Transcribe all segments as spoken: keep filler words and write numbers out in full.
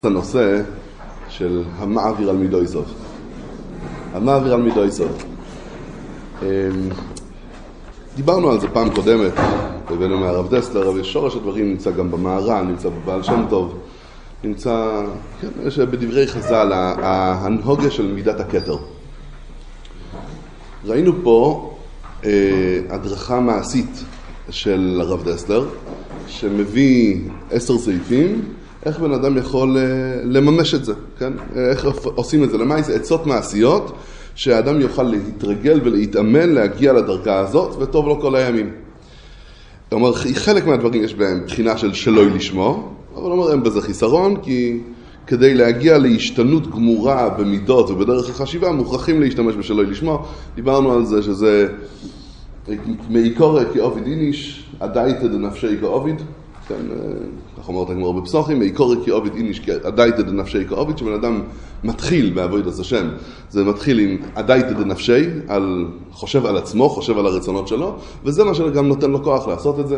הנושא של המעביר על מידוי סוף. המעביר על מידוי סוף. דיברנו על זה פעם קודמת, הבאנו מהרב דסלר, אבל שורש הדברים נמצא גם במהר"ל, נמצא בבעל שם טוב, נמצא, כן, יש בדברי חז"ל, ההנהוגה של מידת הכתר. ראינו פה אה, הדרכה מעשית של הרב דסלר, שמביא עשר סעיפים, איך בן אדם יכול לממש את זה, כן? איך עושים את זה? למה זה עצות מעשיות שהאדם יוכל להתרגל ולהתאמן להגיע לדרגה הזאת, וטוב לו כל הימים. כלומר, חלק מהדברים יש בהם בחינה של שלא לשמוע, אבל אומר, אין בזה חיסרון, כי כדי להגיע להשתנות גמורה במידות ובדרך החשיבה, מוכרחים להשתמש בשלא לשמוע. דיברנו על זה שזה מעיקור כאוביד איניש, הדייתא דנפשי כאוביד, כן, כך אומרת הגמרא בפסוחים, מעיקור כאוביד איניש הדייתא דנפשי כאוביד, שבן אדם מתחיל בעבודת השם, זה מתחיל עם הדייתא דנפשי, על, חושב על עצמו, חושב על הרצונות שלו, וזה מה שגם נותן לו כוח לעשות את זה.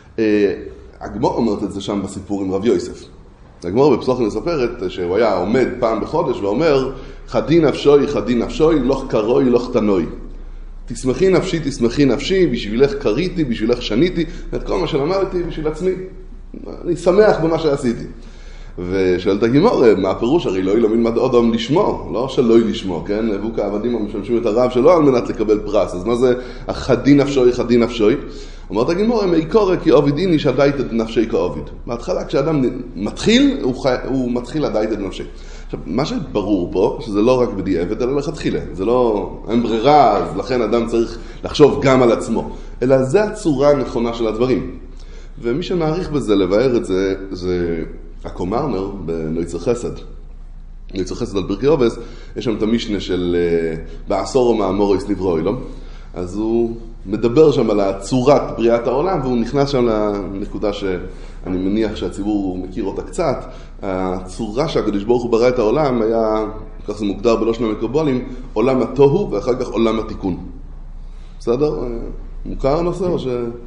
הגמרא אומרת את זה שם בסיפור עם רב יוסף. הגמרא בפסוחים מספרת שהוא היה עומד פעם בחודש ואומר, חדי נפשוי, חדי נפשוי, לוך קרוי, לוך תנוי. תשמחי נפשי, תשמחי נפשי, בשבילך קריתי, בשבילך שניתי, את כל מה שלמדתי בשביל עצמי. אני שמח במה שעשיתי. ושאלת הגמרא, מה הפירוש? הרי לא ילמד עוד אדם לשמוע, לא שלא לשמוע, כן? הבאו כעבדים המשמשים את הרב שלא על מנת לקבל פרס. אז מה זה החדי נפשוי, חדי נפשוי? אומרת הגמרא, מעיקור כאוביד איניש הדייתא דנפשי כאוביד. בהתחלה כשאדם מתחיל, הוא, חי... הוא מתחיל הדייתא דנפשי. עכשיו, מה שברור פה, שזה לא רק בדיעבד, אלא לכתחילה. זה לא, אין ברירה, אז לכן אדם צריך לחשוב גם על עצמו. אלא זה הצורה הנכונה של הדברים. ומי שמעריך בזה, לבאר את זה, זה הקומרנר בנויצר חסד. נויצר חסד על ברכי אובס, יש שם את המשנה של בעשור או מאמוריס נברוי, לא? אז הוא מדבר שם על הצורת בריאת העולם, והוא נכנס שם לנקודה שאני מניח שהציבור מכיר אותה קצת. הצורה שהקדוש ברוך הוא ברא את העולם היה, כך זה מוגדר בלושן המקובלים, עולם התוהו ואחר כך עולם התיקון. בסדר? מוכר הנושא או ש...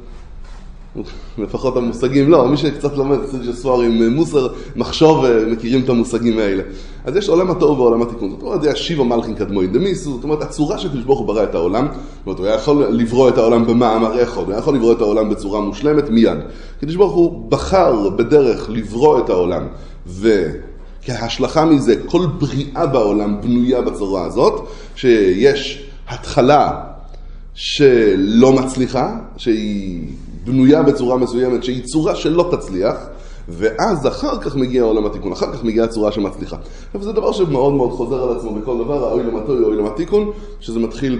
לפחות המושגים, לא, מי שקצת לומד, סוג של סוהר עם מוסר, מחשוב, מכירים את המושגים האלה. אז יש עולם התוהו ועולם התיקון. זאת אומרת, זה היה שיבה מלכין קדמוי דמיסו, זאת אומרת, הצורה שקדוש ברוך הוא ברא את העולם, זאת אומרת, הוא היה יכול לברוא את העולם במאמר אחד, הוא היה יכול לברוא את העולם בצורה מושלמת מיד. קדוש ברוך הוא בחר בדרך לברוא את העולם, וכהשלכה מזה, כל בריאה בעולם בנויה בצורה הזאת, שיש התחלה שלא מצליחה, שהיא בנויה בצורה מסוימת, שהיא צורה שלא תצליח, ואז אחר כך מגיע עולם התיקון, אחר כך מגיעה הצורה שמצליחה. וזה דבר שמאוד מאוד חוזר על עצמו בכל דבר, האוי למתוי, האוי למתיקון, שזה מתחיל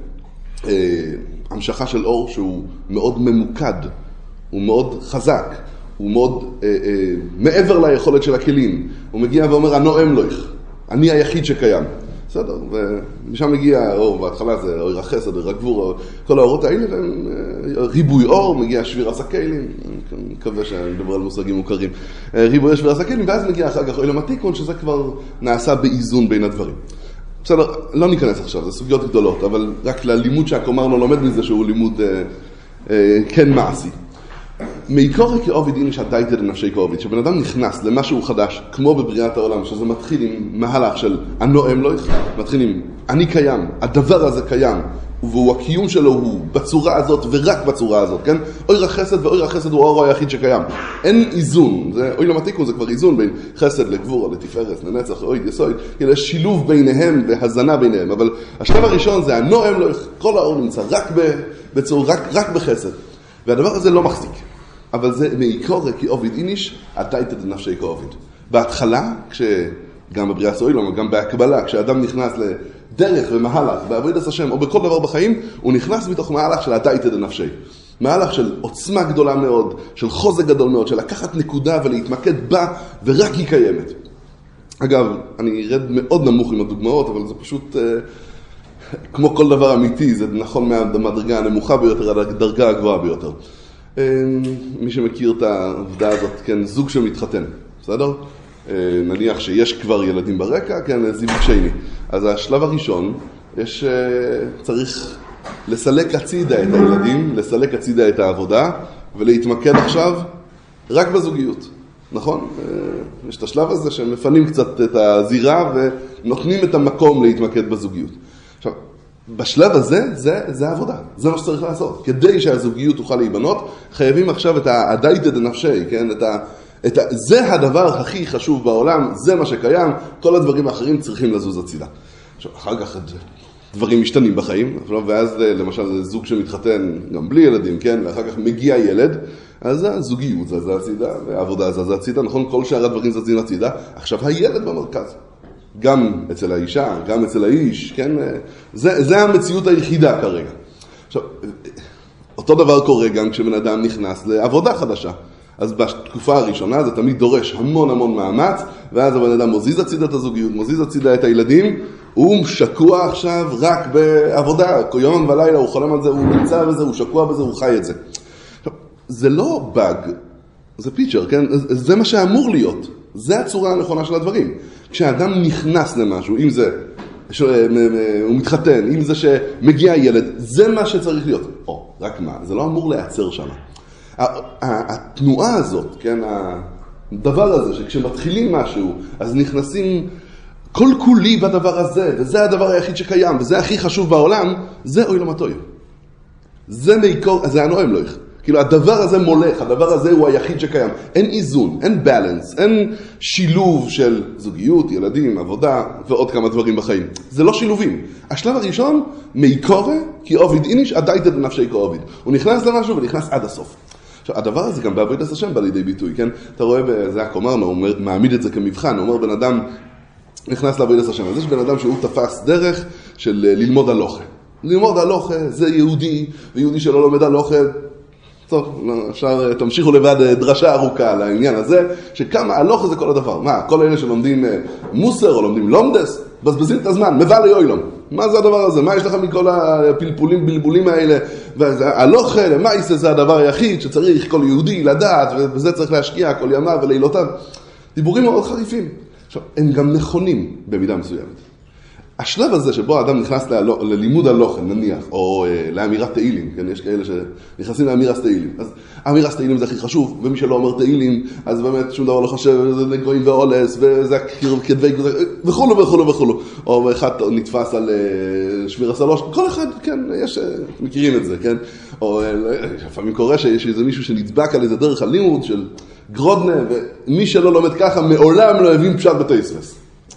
בהמשכה של אור שהוא מאוד ממוקד, הוא מאוד חזק, הוא מאוד אה, אה, מעבר ליכולת של הכלים. הוא מגיע ואומר, הנועם לויך, אני היחיד שקיים. בסדר, ומשם מגיע האור, בהתחלה זה אור החסד, אור הגבור, כל האורות האלה, ריבוי אור, מגיע שביר הסקלים, אני מקווה שאני מדבר על מושגים מוכרים, ריבוי שביר הסקלים, ואז מגיע אחר כך אוילם התיקון, שזה כבר נעשה באיזון בין הדברים. בסדר, לא ניכנס עכשיו, זה סוגיות גדולות, אבל רק ללימוד שהקומרנו לומד מזה שהוא לימוד אה, אה, כן מעשי. מעיקור כאוביד איניש הדייתא דנפשי כאוביד, שבן אדם נכנס למשהו חדש, כמו בבריאת העולם, שזה מתחיל עם מהלך של הנועם לא יחד, מתחיל עם אני קיים, הדבר הזה קיים, והוא הקיום שלו הוא בצורה הזאת ורק בצורה הזאת, כן? אוי רחסד ואוי רחסד הוא האור היחיד שקיים. אין איזון, זה, אוי למתיקון זה כבר איזון בין חסד לגבור, לתפארת, לנצח, אוי יסוד, כאילו יש שילוב ביניהם והזנה ביניהם, אבל השלב הראשון זה הנועם לא יחד, כל האור נמצא רק, בצורה, רק, רק בחסד, והדבר הזה לא מחזיק. אבל זה מעיקור כאוביד איניש, הדייתא דנפשי כאוביד. בהתחלה, כשגם בבריאת העולם, גם בהקבלה, כשאדם נכנס לדרך ומהלך, בעבודת השם, או בכל דבר בחיים, הוא נכנס מתוך מהלך של הדייתא דנפשי. מהלך של עוצמה גדולה מאוד, של חוזק גדול מאוד, של לקחת נקודה ולהתמקד בה, ורק היא קיימת. אגב, אני ארד מאוד נמוך עם הדוגמאות, אבל זה פשוט, כמו כל דבר אמיתי, זה נכון מהדרגה הנמוכה ביותר, עד הדרגה הגבוהה ביותר. מי שמכיר את העובדה הזאת, כן, זוג שמתחתן, בסדר? נניח שיש כבר ילדים ברקע, כן, זיווג שני. אז השלב הראשון, יש, צריך לסלק הצידה את הילדים, לסלק הצידה את העבודה, ולהתמקד עכשיו רק בזוגיות. נכון? יש את השלב הזה שמפנים קצת את הזירה ונותנים את המקום להתמקד בזוגיות. עכשיו, בשלב הזה, זה, זה עבודה. זה מה שצריך לעשות. כדי שהזוגיות תוכל להיבנות, חייבים עכשיו את ה-adaited נפשי, כן? את ה... את ה... זה הדבר הכי חשוב בעולם, זה מה שקיים, כל הדברים האחרים צריכים לזוז הצידה. עכשיו, אחר כך דברים משתנים בחיים, ואז למשל זוג שמתחתן גם בלי ילדים, כן? ואחר כך מגיע ילד, אז הזוגיות זזה הצידה, והעבודה זזה הצידה, נכון? כל שאר הדברים זזים הצידה, עכשיו הילד במרכז. גם אצל האישה, גם אצל האיש, כן? זה, זה המציאות היחידה כרגע. עכשיו, אותו דבר קורה גם כשבן אדם נכנס לעבודה חדשה. אז בתקופה הראשונה זה תמיד דורש המון המון מאמץ, ואז הבן אדם מוזיז הצידה את הזוגיות, מוזיז הצידה את הילדים, הוא שקוע עכשיו רק בעבודה, יום ולילה הוא חולם על זה, הוא נמצא בזה, הוא שקוע בזה, הוא חי את זה. זה לא באג, זה פיצ'ר, כן? זה מה שאמור להיות. זה הצורה הנכונה של הדברים. כשאדם נכנס למשהו, אם זה הוא מתחתן, אם זה שמגיע ילד, זה מה שצריך להיות. או, רק מה, זה לא אמור להיעצר שם. התנועה הזאת, כן, הדבר הזה, שכשמתחילים משהו, אז נכנסים כל כולי בדבר הזה, וזה הדבר היחיד שקיים, וזה הכי חשוב בעולם, זה אוי למטוי. זה מעיקור, זה הנועם לא איך. כאילו, הדבר הזה מולך, הדבר הזה הוא היחיד שקיים. אין איזון, אין בלנס, אין שילוב של זוגיות, ילדים, עבודה, ועוד כמה דברים בחיים. זה לא שילובים. השלב הראשון, מעיקורה, כי עובד איניש, adaited נפשי כעובד. הוא נכנס למשהו ונכנס עד הסוף. עכשיו, הדבר הזה גם בעבודת השם בא לידי ביטוי, כן? אתה רואה, זה הקומרנו, הוא מעמיד את זה כמבחן, הוא אומר, בן אדם נכנס לעבודת השם. אז יש בן אדם שהוא תפס דרך של ללמוד הלוכה. ללמוד הלוכה זה יהודי, ויהודי שלא לומד הלוכה, טוב, אפשר, תמשיכו לבד דרשה ארוכה על העניין הזה, שכמה הלוכה זה כל הדבר. מה, כל אלה שלומדים מוסר או לומדים לומדס, בזבזים את הזמן, מבא ליוילום. מה זה הדבר הזה? מה יש לך מכל הפלפולים, בלבולים האלה? והלוכה, למעשה זה הדבר היחיד שצריך כל יהודי לדעת, וזה צריך להשקיע כל ימיו ולילותיו. דיבורים מאוד חריפים. עכשיו, הם גם נכונים במידה מסוימת. השלב הזה שבו האדם נכנס ללימוד הלוחן, נניח, או לאמירת תהילים, כן, יש כאלה שנכנסים לאמירת תהילים. אז אמירת תהילים זה הכי חשוב, ומי שלא אומר תהילים, אז באמת שום דבר לא חושב, זה נגועים ואולס, וזה כדבי, וכולו וכולו וכולו. או אחד נתפס על שמיר הסלוש, כל אחד, כן, יש, מכירים את זה, כן? או לפעמים קורה שיש איזה מישהו שנדבק על איזה דרך הלימוד של גרודנה, ומי שלא לומד ככה מעולם לא הבין פשט בתייספס.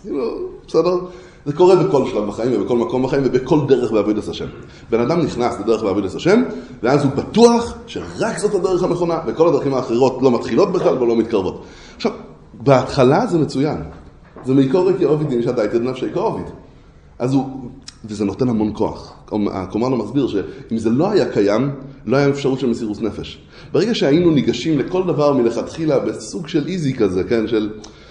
בסדר? זה קורה בכל שלב בחיים ובכל מקום בחיים ובכל דרך בעבודת השם. בן אדם נכנס לדרך בעבודת השם, ואז הוא בטוח שרק זאת הדרך הנכונה, וכל הדרכים האחרות לא מתחילות בכלל ולא מתקרבות. עכשיו, בהתחלה זה מצוין. זה מעיקור כעובד דין שהדaited נפשי כעובד. אז הוא, וזה נותן המון כוח. הקומרנו מסביר שאם זה לא היה קיים, לא היה אפשרות של מסירות נפש. ברגע שהיינו ניגשים לכל דבר מלכתחילה בסוג של איזי כזה, כן, של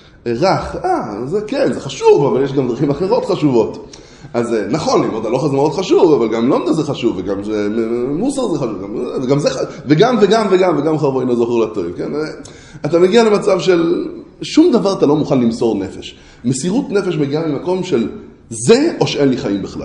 רך, אה, זה כן, זה חשוב, אבל יש גם דרכים אחרות חשובות. אז נכון, ללמוד הלוכה זה מאוד חשוב, אבל גם לומדה זה חשוב, וגם מוסר זה חשוב, וגם זה חשוב, וגם וגם וגם וגם חרבו אינו זוכר לטוב, כן? אתה מגיע למצב של שום דבר אתה לא מוכן למסור נפש. מסירות נפש מגיעה ממקום של זה או שאין לי חיים בכלל.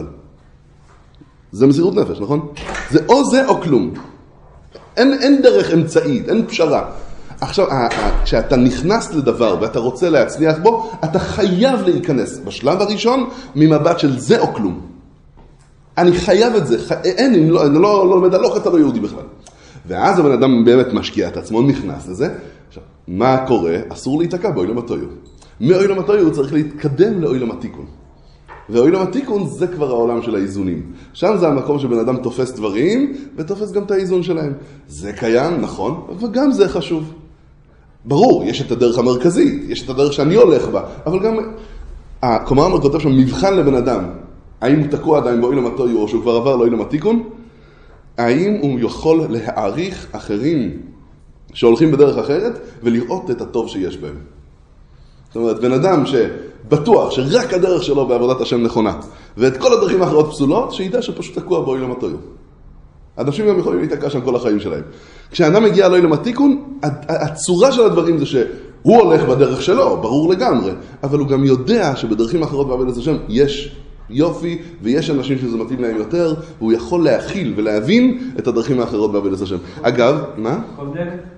זה מסירות נפש, נכון? זה או זה או כלום. אין, אין דרך אמצעית, אין פשרה. עכשיו, כשאתה נכנס לדבר ואתה רוצה להצליח בו, אתה חייב להיכנס בשלב הראשון ממבט של זה או כלום. אני חייב את זה, אין, אני לא, אני לא, לא לומד הלוך, אתה לא יהודי בכלל. ואז הבן אדם באמת משקיע את עצמו, נכנס לזה. עכשיו, מה קורה? אסור להתעקע באוילם התויו. מאוילם התויו הוא צריך להתקדם לאוילם התיקון. ואוילם התיקון זה כבר העולם של האיזונים. שם זה המקום שבן אדם תופס דברים, ותופס גם את האיזון שלהם. זה קיים, נכון, וגם זה חשוב. ברור, יש את הדרך המרכזית, יש את הדרך שאני הולך בה, אבל גם, הקומרנו כותב שם מבחן לבן אדם, האם הוא תקוע עדיין באוילם התויו, או שהוא כבר עבר לאוילם התיקון, האם הוא יכול להעריך אחרים שהולכים בדרך אחרת, ולראות את הטוב שיש בהם. זאת אומרת, בן אדם שבטוח שרק הדרך שלו בעבודת השם נכונה, ואת כל הדרכים האחרות פסולות, שידע שפשוט תקוע באוילם התויו. אנשים גם יכולים להתעקע שם כל החיים שלהם. כשאדם מגיע לאוילם התיקון, הצורה של הדברים זה שהוא הולך בדרך שלו, ברור לגמרי, אבל הוא גם יודע שבדרכים אחרות בעבודת השם יש יופי, ויש אנשים שזה מתאים להם יותר, והוא יכול להכיל ולהבין את הדרכים האחרות בעבודת השם. אגב, מה?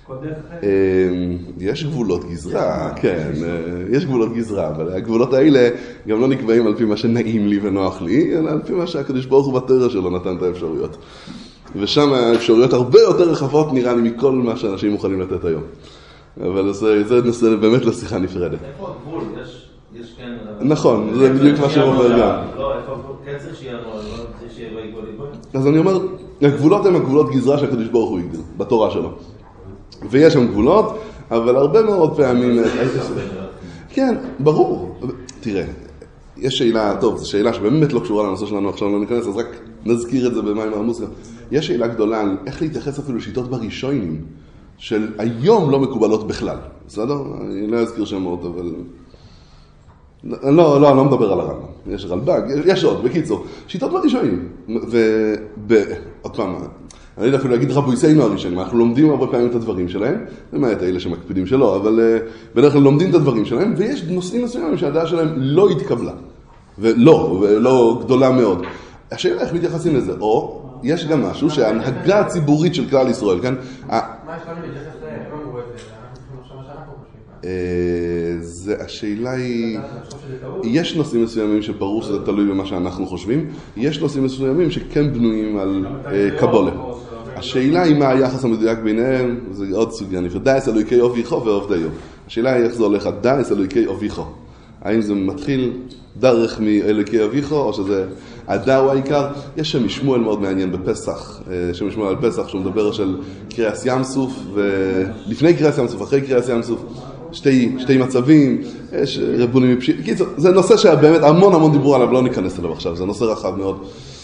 יש גבולות גזרה, כן, יש גבולות גזרה, אבל הגבולות האלה גם לא נקבעים על פי מה שנעים לי ונוח לי, אלא על פי מה שהקדוש ברוך הוא בתורה שלו נתן את האפשרויות. ושם האפשרויות הרבה יותר רחבות נראה לי מכל מה שאנשים מוכנים לתת היום. אבל זה, זה נושא באמת לשיחה נפרדת. איפה הגבול? יש, יש כן... נכון, זה בדיוק מה שאומר גם. לא, איפה הגבול? כן צריך שיהיה לא, לא צריך שיהיה לא יגבול יגבול. אז אני אומר, הגבולות הם הגבולות גזרה שהקדוש ברוך הוא יגדיר, בתורה שלו. ויש שם גבולות, אבל הרבה מאוד פעמים... כן, ברור. תראה, יש שאלה, טוב, זו שאלה שבאמת לא קשורה לנושא שלנו עכשיו, לא ניכנס, אז רק נזכיר את זה במים המוסקה. יש שאלה גדולה על איך להתייחס אפילו לשיטות בראשונים, של היום לא מקובלות בכלל. בסדר? אני לא אזכיר שמות, אבל... לא, לא, אני לא מדבר על הרמב"ם. יש רלב"ג, יש עוד, בקיצור. שיטות בראשונים. ועוד פעם, אני לא יודע אפילו להגיד רבויסיינו הראשונים, אנחנו לומדים הרבה פעמים את הדברים שלהם, למעט האלה שמקפידים שלא, אבל בדרך כלל לומדים את הדברים שלהם, ויש נושאים מסוימים שהדעה שלהם לא התקבלה. ולא, ולא גדולה מאוד. השאלה איך מתייחסים לזה, או יש גם משהו שההנהגה הציבורית של כלל ישראל, כן? מה יש לנו להתייחס להם? הם אמרו את זה, אנחנו צריכים לחשוב מה שאנחנו חושבים. השאלה היא, יש נושאים מסוימים שברור שזה תלוי במה שאנחנו חושבים, יש נושאים מסוימים שכן בנויים על קבולה. השאלה היא מה היחס המדויק ביניהם, זה עוד סוגיה נפרד. דייס אלוהיקי אוביכו ועובדיו. השאלה היא איך זה הולך, דייס אלוהיקי אוביכו. האם זה מתחיל דרך מאלוהיקי אוביכו, או שזה הדאו העיקר? יש שם משמואל מאוד מעניין בפסח, שם משמואל על פסח, שהוא מדבר של קריאס ים סוף, ולפני קריאס ים סוף, אחרי קריאס ים סוף, שתי, שתי מצבים, יש רבונים מפשיעים. קיצור, זה נושא שבאמת המון המון דיברו עליו, לא ניכנס אליו עכשיו, זה נושא רחב מאוד.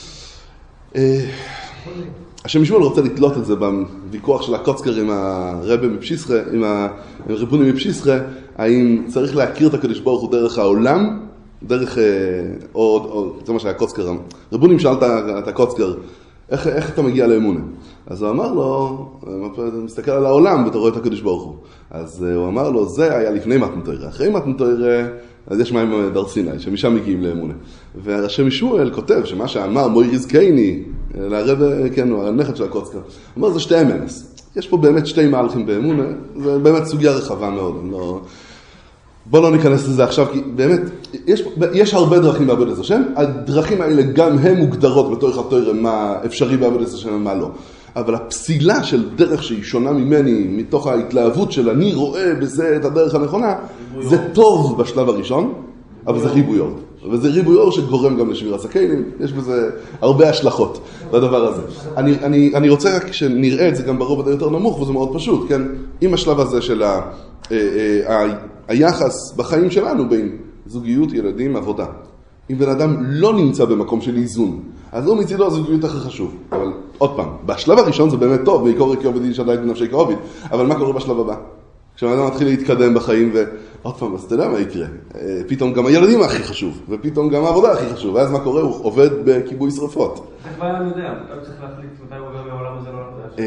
השם משמואל רוצה לתלות את זה בוויכוח של הקוצקר עם הרבי מפשיסחה, עם הרבונים מפשיסחה, האם צריך להכיר את הקדוש ברוך הוא דרך העולם, דרך, או, או זה מה שהיה קוצקר, רבונים שאלת את הקוצקר, איך, איך אתה מגיע לאמונה? אז הוא אמר לו, אתה מסתכל על העולם ואתה רואה את הקדוש ברוך הוא. אז הוא אמר לו, זה היה לפני מתן תורה. אחרי מתן תורה, אז יש מים דר סיני, שמשם מגיעים לאמונה. והשם משמואל כותב שמה שאמר מויר יזקייני, לערב, כן, הוא הנכד של הקוצקר, אמר זה שתי אמנס. יש פה באמת שתי מהלכים באמונה, זה באמת סוגיה רחבה מאוד. לא... בוא לא ניכנס לזה עכשיו, כי באמת, יש, יש הרבה דרכים לעבוד את השם, הדרכים האלה גם הן מוגדרות בתוך התורה מה אפשרי לעבוד את השם ומה לא. אבל הפסילה של דרך שהיא שונה ממני, מתוך ההתלהבות של אני רואה בזה את הדרך הנכונה, זה טוב בשלב הראשון, אבל זה ריבוי אור. וזה ריבוי אור שגורם גם לשביר הסכינים, יש בזה הרבה השלכות לדבר הזה. אני, אני, אני רוצה רק שנראה את זה גם ברובד היותר נמוך, וזה מאוד פשוט, כן? עם השלב הזה של ה, ה, ה, ה, היחס בחיים שלנו בין זוגיות, ילדים, עבודה. אם בן אדם לא נמצא במקום של איזון, אז לא מצידו הזוגיות הכי חשוב. אבל עוד פעם, בשלב הראשון זה באמת טוב, ויקור כי עובד איש עדיין בנפשי כעובד, אבל מה קורה בשלב הבא? כשבן אדם מתחיל להתקדם בחיים, ועוד פעם, אז אתה יודע מה יקרה? פתאום גם הילדים הכי חשוב, ופתאום גם העבודה הכי חשוב, ואז מה קורה? הוא עובד בכיבוי שרפות. זה כבר אני יודע, אתה צריך להחליט מתי הוא עובר מהעולם הזה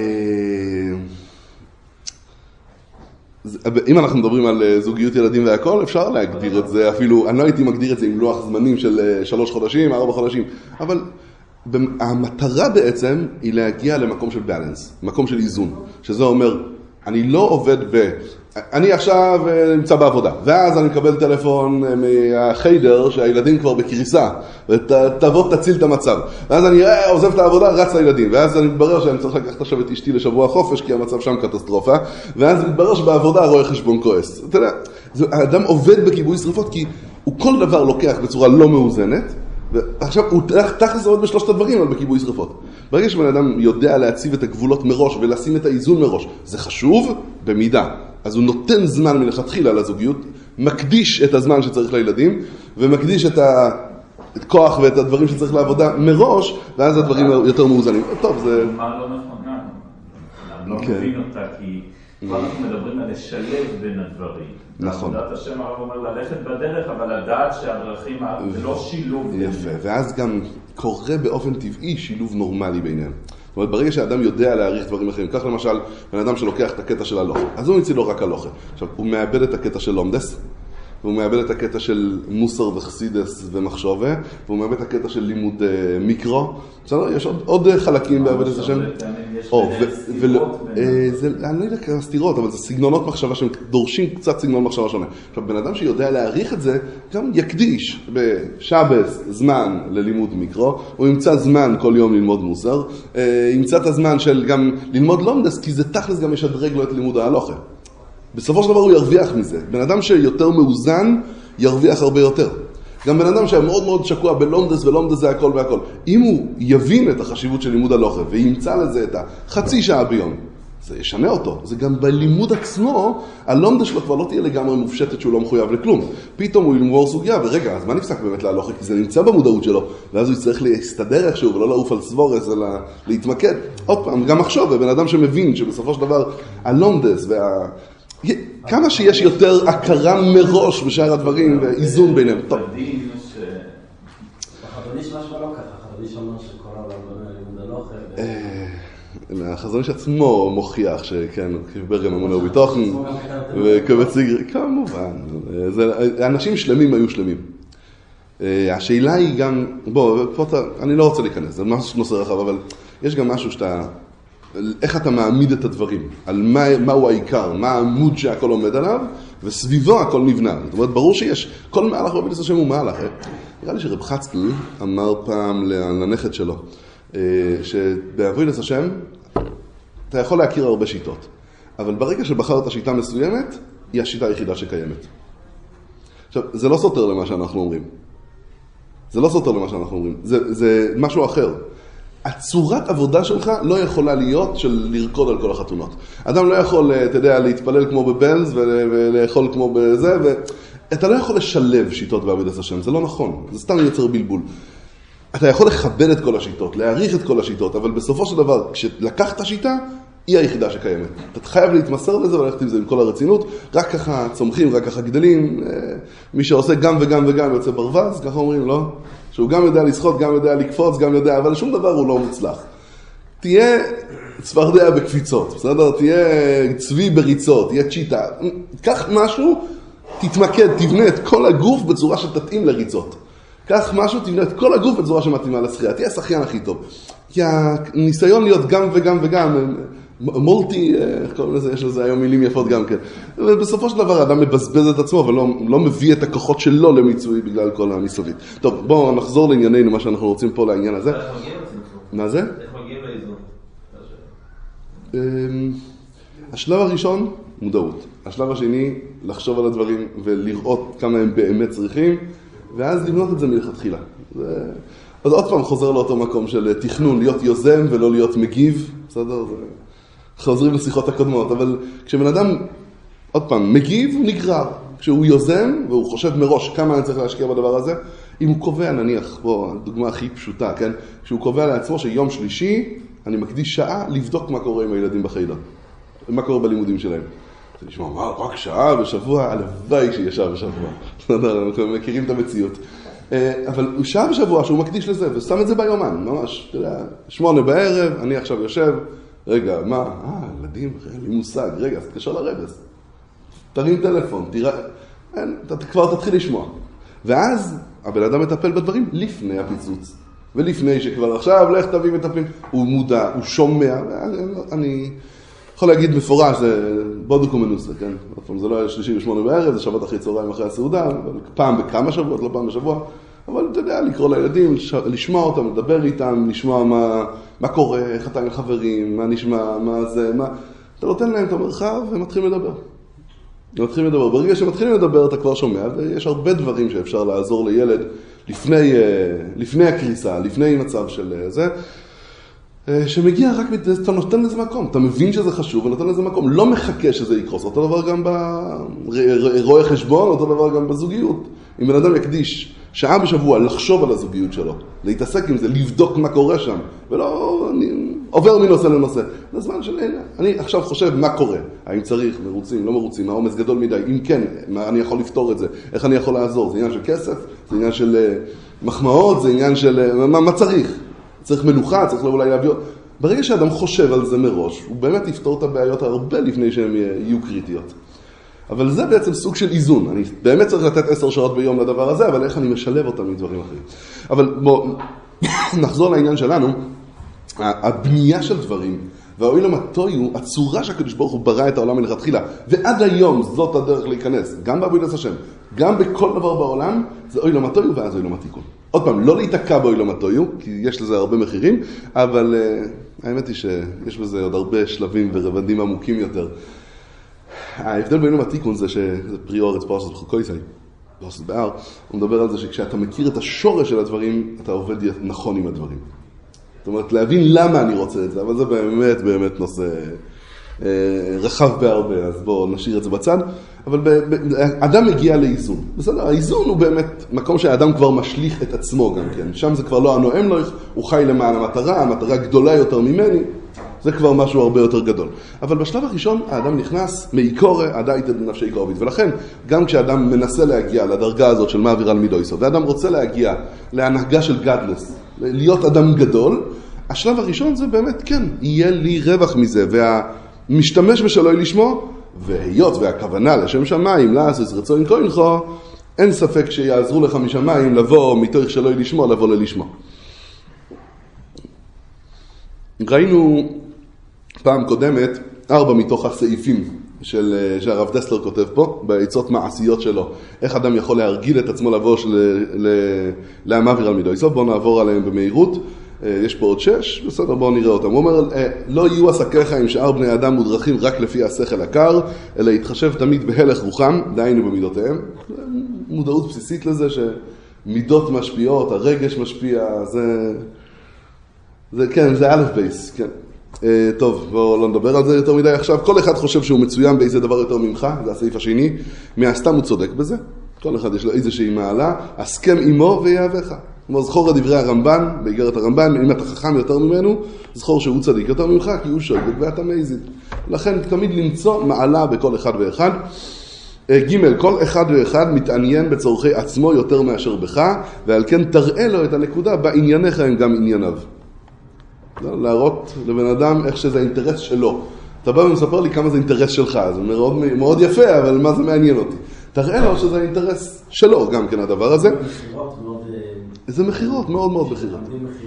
לא יודע. אם אנחנו מדברים על זוגיות ילדים והכל, אפשר להגדיר את זה, אפילו, אני לא הייתי מגדיר את זה עם לוח זמנים של שלוש חודשים, ארבע חודשים, אבל המטרה בעצם היא להגיע למקום של בלנס, מקום של איזון, שזה אומר, אני לא עובד ב... אני עכשיו נמצא בעבודה, ואז אני מקבל טלפון מהחיידר שהילדים כבר בקריסה, ותבוא תציל את המצב. ואז אני עוזב את העבודה, רץ לילדים, ואז אני מתברר שאני צריך לקחת עכשיו את אשתי לשבוע חופש, כי המצב שם קטסטרופה, ואז מתברר שבעבודה רואה חשבון כועס. אתה יודע, האדם עובד בכיבוי שריפות, כי הוא כל דבר לוקח בצורה לא מאוזנת, ועכשיו הוא תכלס עובד בשלושת הדברים, אבל בכיבוי שריפות. ברגע שבן אדם יודע להציב את הגבולות מראש ולשים את האיזון מראש, זה חשוב במידה. אז הוא נותן זמן מלכתחילה לזוגיות, מקדיש את הזמן שצריך לילדים, ומקדיש את הכוח ואת הדברים שצריך לעבודה מראש, ואז הדברים יותר מאוזנים. טוב, זה... מה לא נכון כאן? אני לא מבין אותה, כי כבר אנחנו מדברים על לשלב בין הדברים. נכון. עבודת השם הרב אומר ללכת בדרך, אבל לדעת שהדרכים זה לא שילוב. יפה, ואז גם קורה באופן טבעי שילוב נורמלי ביניהם. זאת אומרת, ברגע שהאדם יודע להעריך דברים אחרים, כך למשל, בן אדם שלוקח את הקטע של הלוכה, אז הוא מציל לו רק הלוכה. עכשיו, הוא מאבד את הקטע של לומדס, והוא מאבד את הקטע של מוסר וחסידס ומחשבה, והוא מאבד את הקטע של לימוד uh, מיקרו. בסדר? יש עוד, עוד חלקים בעבודת את השם. יש ביניהם סתירות. אני לא יודע כמה סתירות, אבל זה סגנונות מחשבה שהם דורשים קצת סגנון מחשבה שונה. עכשיו, בן אדם שיודע להעריך את זה, גם יקדיש בשבס זמן ללימוד מיקרו, הוא ימצא זמן כל יום ללמוד מוסר, ימצא את הזמן של גם ללמוד לומדס, כי זה תכלס גם משדרג לו את לימוד ההלוכה. בסופו של דבר הוא ירוויח מזה. בן אדם שיותר מאוזן, ירוויח הרבה יותר. גם בן אדם שהיה מאוד מאוד שקוע בלומדס, ולומדס זה הכל והכל. אם הוא יבין את החשיבות של לימוד הלוכה, וימצא לזה את החצי שעה ביום, זה ישנה אותו. זה גם בלימוד עצמו, הלומדס שלו כבר לא תהיה לגמרי מופשטת שהוא לא מחויב לכלום. פתאום הוא ילמור סוגיה, ורגע, אז מה נפסק באמת להלוכה? כי זה נמצא במודעות שלו, ואז הוא יצטרך להסתדר איכשהו, ולא לעוף על סבורס, אלא להתמקד. עוד פעם, גם מחשוב, ובן אדם שמבין שבסופו של דבר, הלומדס וה... כמה שיש יותר הכרה מראש בשאר הדברים ואיזון ביניהם. טוב. החזון איש משהו לא ככה, החזון איש אומר שכל העולם בונה לימוד הלוכה. החזון איש עצמו מוכיח שכן, ברגע ממונה וביטוחן, וכבציג, כמובן. אנשים שלמים היו שלמים. השאלה היא גם, בוא, אני לא רוצה להיכנס, זה משהו נושא רחב, אבל יש גם משהו שאתה... איך אתה מעמיד את הדברים, על מה, מהו העיקר, מה העמוד שהכל עומד עליו, וסביבו הכל נבנה. זאת אומרת, ברור שיש, כל מהלך בעבודת השם הוא מהלך. נראה לי שרב חצקי אמר פעם לנכד שלו, שבעבודת השם אתה יכול להכיר הרבה שיטות, אבל ברגע שבחרת שיטה מסוימת, היא השיטה היחידה שקיימת. עכשיו, זה לא סותר למה שאנחנו אומרים. זה לא סותר למה שאנחנו אומרים. זה, זה משהו אחר. הצורת עבודה שלך לא יכולה להיות של לרקוד על כל החתונות. אדם לא יכול, אתה יודע, להתפלל כמו בבנז ולאכול כמו בזה, ואתה לא יכול לשלב שיטות בעבודת השם, זה לא נכון, זה סתם יוצר בלבול. אתה יכול לכבד את כל השיטות, להעריך את כל השיטות, אבל בסופו של דבר, כשלקחת שיטה, היא היחידה שקיימת. אתה חייב להתמסר לזה וללכת עם זה עם כל הרצינות, רק ככה צומחים, רק ככה גדלים, מי שעושה גם וגם וגם יוצא ברווז, ככה אומרים, לא? שהוא גם יודע לשחות, גם יודע לקפוץ, גם יודע, אבל שום דבר הוא לא מוצלח. תהיה צפרדע בקפיצות, בסדר? תהיה צבי בריצות, תהיה צ'יטה. קח משהו, תתמקד, תבנה את כל הגוף בצורה שתתאים לריצות. קח משהו, תבנה את כל הגוף בצורה שמתאימה לשחייה. תהיה השחיין הכי טוב. כי הניסיון להיות גם וגם וגם, מולטי, איך קוראים לזה? יש לזה היום מילים יפות גם כן. ובסופו של דבר האדם מבזבז את עצמו, ולא לא מביא את הכוחות שלו למיצוי בגלל כל המסביב. טוב, בואו נחזור לענייננו, מה שאנחנו רוצים פה לעניין הזה. מה זה? איך מגיעים לאיזון? השלב הראשון, מודעות. השלב השני, לחשוב על הדברים ולראות כמה הם באמת צריכים, ואז לבנות את זה מלכתחילה. זה... אז עוד פעם חוזר לאותו מקום של תכנון, להיות יוזם ולא להיות מגיב, בסדר? זה... חוזרים לשיחות הקודמות, אבל כשבן אדם, עוד פעם, מגיב, הוא נגרר. כשהוא יוזם, והוא חושב מראש כמה אני צריך להשקיע בדבר הזה, אם הוא קובע, נניח, בוא, הדוגמה הכי פשוטה, כן? כשהוא קובע לעצמו שיום שלישי, אני מקדיש שעה לבדוק מה קורה עם הילדים בחיידון. מה קורה בלימודים שלהם. זה נשמע, מה, רק שעה בשבוע? הלוואי שיהיה שעה בשבוע. אנחנו מכירים את המציאות. אבל הוא שעה בשבוע שהוא מקדיש לזה, ושם את זה ביומן, ממש, אתה יודע, שמונה בערב, אני עכשיו יושב, רגע, מה? אה, ילדים, אין לי מושג, רגע, אז תקשר לרבס. תרים טלפון, תראה, אין, אתה כבר תתחיל לשמוע. ואז הבן אדם מטפל בדברים לפני הפיצוץ. ולפני שכבר עכשיו, לך תביא מטפלים. הוא מודע, הוא שומע, אני יכול להגיד מפורש, זה בודוקו מנוסה, כן? זה לא היה שלישי ושמונה בערב, זה שבת אחרי צהריים אחרי הסעודה, פעם בכמה שבועות, לא פעם בשבוע. אבל אתה יודע, לקרוא לילדים, לשמוע אותם, לדבר איתם, לשמוע מה, מה קורה, איך אתה עם חברים, מה נשמע, מה זה, מה... אתה נותן להם את המרחב והם מתחילים לדבר. הם מתחילים לדבר. ברגע שמתחילים לדבר אתה כבר שומע, ויש הרבה דברים שאפשר לעזור לילד לפני, לפני הקריסה, לפני מצב של זה, שמגיע רק, אתה נותן לזה מקום, אתה מבין שזה חשוב ונותן לזה מקום, לא מחכה שזה יקרוס. אותו דבר גם ברואי חשבון, אותו דבר גם בזוגיות. אם בן אדם יקדיש שעה בשבוע לחשוב על הזוגיות שלו, להתעסק עם זה, לבדוק מה קורה שם, ולא אני, עובר מנושא לנושא. זה זמן של, אני עכשיו חושב מה קורה, האם צריך, מרוצים, לא מרוצים, העומס גדול מדי, אם כן, מה אני יכול לפתור את זה, איך אני יכול לעזור, זה עניין של כסף, זה עניין של מחמאות, זה עניין של, מה, מה צריך? צריך מנוחה, צריך אולי להביא... ברגע שאדם חושב על זה מראש, הוא באמת יפתור את הבעיות הרבה לפני שהן יהיו קריטיות. אבל זה בעצם סוג של איזון. אני באמת צריך לתת עשר שעות ביום לדבר הזה, אבל איך אני משלב אותם עם דברים אחרים. אבל בואו נחזור לעניין שלנו. הבנייה של דברים, והאוילם הטוי הוא הצורה שהקדוש ברוך הוא ברא את העולם מלכתחילה. ועד היום זאת הדרך להיכנס, גם בעבודת השם, גם בכל דבר בעולם, זה אוילם הטוי ואז אוילם התיקון. עוד פעם, לא להתעכב באוילם הטוי, כי יש לזה הרבה מחירים, אבל uh, האמת היא שיש בזה עוד הרבה שלבים ורבדים עמוקים יותר. ההבדל באוילם התיקון זה שזה פרי אורץ פרשת בחוקויסאי, פרשת בהר, הוא מדבר על זה שכשאתה מכיר את השורש של הדברים, אתה עובד נכון עם הדברים. זאת אומרת, להבין למה אני רוצה את זה, אבל זה באמת, באמת נושא אה, רחב בהרבה, אז בואו נשאיר את זה בצד. אבל ב, ב, אדם מגיע לאיזון. בסדר, האיזון הוא באמת מקום שהאדם כבר משליך את עצמו גם כן. שם זה כבר לא הנואם לו, הוא חי למען המטרה, המטרה גדולה יותר ממני, זה כבר משהו הרבה יותר גדול. אבל בשלב הראשון האדם נכנס מעיקורי, עדייתא דנפשי קרובית. ולכן, גם כשאדם מנסה להגיע לדרגה הזאת של מעביר על מידויסו, ואדם רוצה להגיע להנהגה של גדלס, להיות אדם גדול, השלב הראשון זה באמת, כן, יהיה לי רווח מזה, והמשתמש בשלוי לשמו, והיות והכוונה לשם שמיים, לעשות רצון כהנכו, אין ספק שיעזרו לך משמיים לבוא מתוך שלוי לשמו, לבוא ללשמו. ראינו פעם קודמת ארבע מתוך הסעיפים של, שהרב דסלר כותב פה, בעצות מעשיות שלו, איך אדם יכול להרגיל את עצמו לבוא של, ל, להמעביר על מידויסו. בואו נעבור עליהם במהירות. יש פה עוד שש, בסדר, בואו נראה אותם. הוא אומר, לא יהיו עסקיך עם שאר בני אדם מודרכים רק לפי השכל הקר, אלא יתחשב תמיד בהלך רוחם, דהיינו במידותיהם. מודעות בסיסית לזה שמידות משפיעות, הרגש משפיע, זה, זה כן, זה א' בייס, כן. טוב, בואו לא נדבר על זה יותר מדי עכשיו. כל אחד חושב שהוא מצוין באיזה דבר יותר ממך, זה הסעיף השני. מהסתם הוא צודק בזה. כל אחד יש לו איזושהי מעלה, הסכם עמו ויאהבך. כמו זכור את דברי הרמב"ן, באיגרת הרמב"ן, אם אתה חכם יותר ממנו, זכור שהוא צדיק יותר ממך, כי הוא שוגג ואתה מזיד. לכן תמיד למצוא מעלה בכל אחד ואחד. ג' כל אחד ואחד מתעניין בצורכי עצמו יותר מאשר בך, ועל כן תראה לו את הנקודה בענייניך הם גם ענייניו. להראות לבן אדם איך שזה האינטרס שלו. אתה בא ומספר לי כמה זה אינטרס שלך, זה מאוד, מאוד יפה, אבל מה זה מעניין אותי? תראה לו שזה האינטרס שלו גם כן הדבר הזה. זה מחירות, מאוד מאוד מחירות.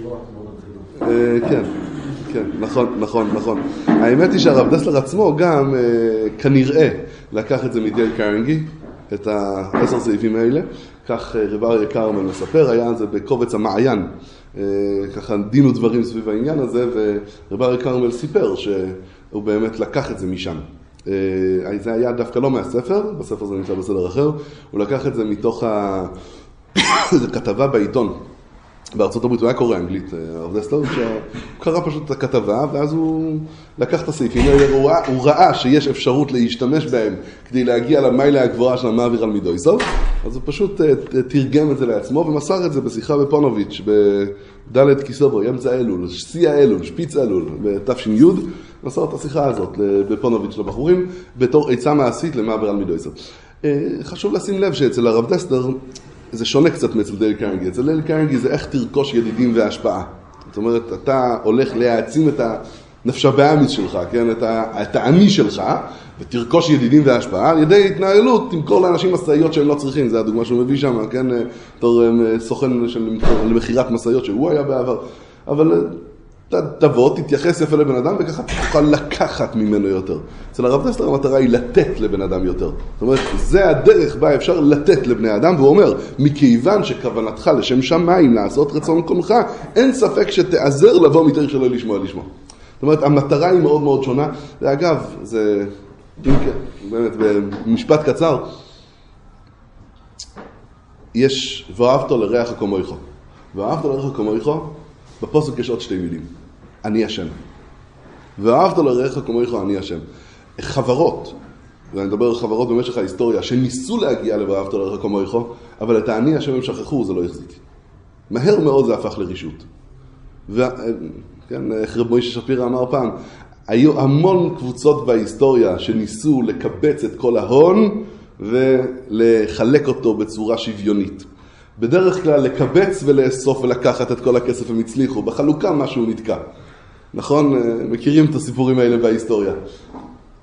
כן, כן, נכון, נכון, נכון. האמת היא שהרב דסלר עצמו גם כנראה לקח את זה מדייל קרנגי, את העשר סעיפים האלה. כך רב אריה קרמל מספר, היה זה בקובץ המעיין. ככה דין ודברים סביב העניין הזה, ורב אריה קרמל סיפר שהוא באמת לקח את זה משם. זה היה דווקא לא מהספר, בספר זה נמצא בסדר אחר, הוא לקח את זה מתוך הכתבה בעיתון בארצות הברית, הוא היה קורא אנגלית, הרב דסלר, שהוא קרא פשוט את הכתבה, ואז הוא לקח את הסעיפים האלה, הוא ראה, הוא ראה שיש אפשרות להשתמש בהם כדי להגיע למיילה הגבוהה של המעביר על מידויסו, אז הוא פשוט תרגם את זה לעצמו ומסר את זה בשיחה בפונוביץ' בדלת כיסובו, ימצא אלול, שיא אלול, שפיץ אלול, בתש"י, מסר את השיחה הזאת בפונוביץ' לבחורים, בתור עצה מעשית למעביר על מידויסו. חשוב לשים לב שאצל הרב דסלר, זה שונה קצת מאצל דייל קרנגי. אצל דייל קרנגי זה איך תרכוש ידידים והשפעה. זאת אומרת, אתה הולך להעצים את הנפש הבאמיס שלך, כן? את, ה, את העני שלך, ותרכוש ידידים והשפעה, על ידי התנהלות, תמכור לאנשים מסעיות שהם לא צריכים. זה הדוגמה שהוא מביא שם, כן? תור סוכן של למחירת מסעיות שהוא היה בעבר. אבל תבוא, תתייחס יפה לבן אדם, וככה תוכל לקחת ממנו יותר. אצל הרב דסלר המטרה היא לתת לבן אדם יותר. זאת אומרת, זה הדרך בה אפשר לתת לבני אדם, והוא אומר, מכיוון שכוונתך לשם שמיים לעשות רצון קונך, אין ספק שתעזר לבוא מתוך שלא לשמוע לשמוע. זאת אומרת, המטרה היא מאוד מאוד שונה. ואגב, זה, באמת, במשפט קצר, יש, ואהבת לרעך כמוך. ואהבת לרעך כמוך, בפסוק יש עוד שתי מילים. אני השם. ואהבת לרעך כמוך, אני השם. חברות, ואני מדבר על חברות במשך ההיסטוריה, שניסו להגיע ל"ואהבת לרעך כמוך", אבל את האני השם הם שכחו, זה לא החזיק. מהר מאוד זה הפך לרישות. וכן, איך רב מוישה שפירא אמר פעם, היו המון קבוצות בהיסטוריה שניסו לקבץ את כל ההון ולחלק אותו בצורה שוויונית. בדרך כלל לקבץ ולאסוף ולקחת את כל הכסף הם הצליחו, בחלוקה משהו נתקע. נכון? מכירים את הסיפורים האלה בהיסטוריה.